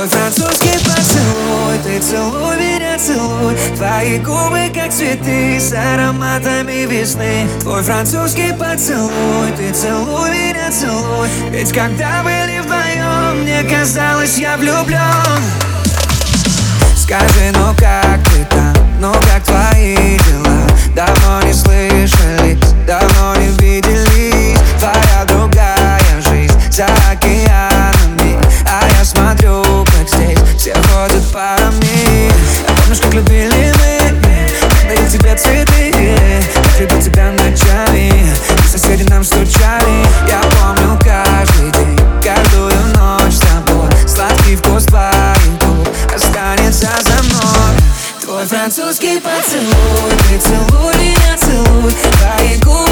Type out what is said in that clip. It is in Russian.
Твой французский поцелуй, ты целуй меня, целуй. Твои губы как цветы с ароматами весны. Твой французский поцелуй, ты целуй меня, целуй. Ведь когда были вдвоем, мне казалось, я влюблен. Скажи, ну как ты там, ну как твои дела? Давно не слышались, давно не виделись. Твоя другая жизнь за океанами, а я смотрю, как здесь все ходят парами. А помнишь, как любили мы, как дарил тебе цветы, как любил тебя ночами, и соседи нам стучали. Я помню каждый день, каждую ночь с тобой. Сладкий вкус твоих губ останется за мной. Твой французский поцелуй, ты целуй меня, целуй. Твои губы